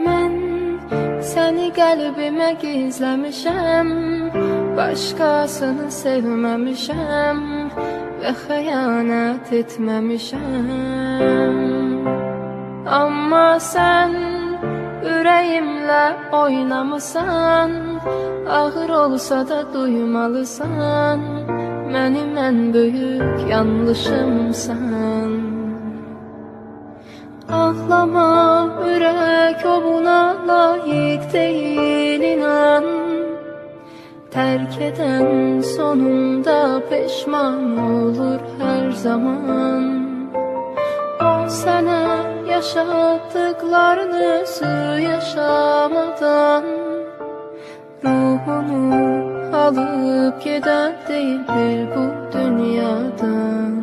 Mən səni qəlbimə gizləmişəm, başqasını sevməmişəm və xəyanət etməmişəm. Amma sən ürəyimlə oynamısan, ağır olsa da duymalısan, mənim ən böyük yanlışımsan. Ağlama, ürək o buna layiq deyil, inan. Tərk edən sonunda peşman olur hər zaman. O sənə yaşatdıqlarını özü yaşamadan, ruhunu alıp gedən deyildir bu dünyadan.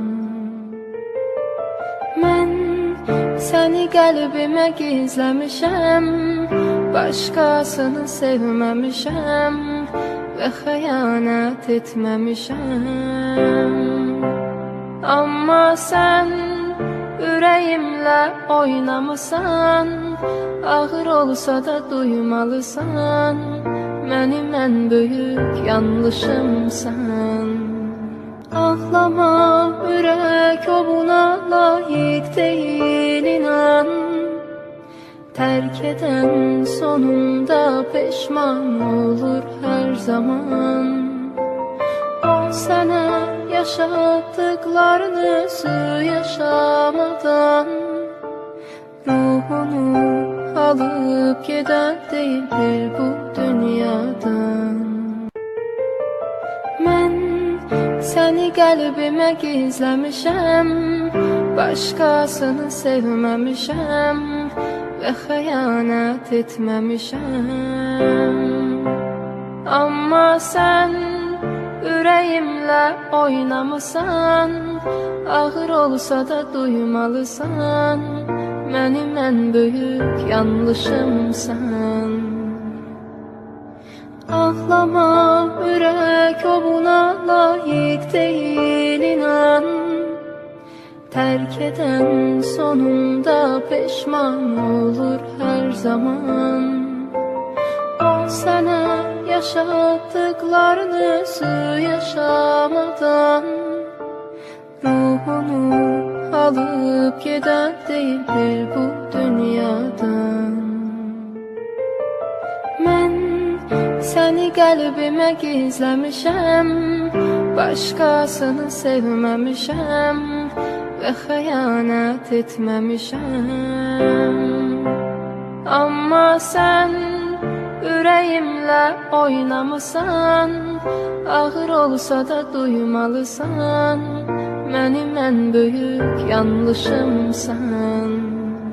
Mən səni qəlbimə gizləmişəm, başqasını sevməmişəm və xəyanət etməmişəm. Amma sən ürəyimlə oynamısan, ağır olsa da duymalısan, mənim ən böyük yanlışımsan. Ağlama, ürək o buna layiq deyil, inan. Tərk edən sonunda peşman olur hər zaman. O sənə yaşatdıqlarını özü yaşamadan, ruhunu alıp gedən deyildir bu dünyadan. Mən səni qəlbimə gizləmişəm, başqasını sevməmişəm və xəyanət etməmişəm. Amma sən ürəyimlə oynamısan, ağır olsa da duymalısan, mənim ən böyük yanlışımsan. Ağlama, ürək o buna layiq deyil, inan. Tərk edən sonunda peşman olur hər zaman. O sənə yaşatdıqlarını özü yaşamadan, ruhunu alıp gedən deyildir bu dünyadan. Mən səni qəlbimə gizləmişəm, başqasını sevməmişəm və xəyanət etməmişəm. Amma sən ürəyimlə oynamısan, ağır olsa da duymalısan, mənim ən böyük yanlışımsan.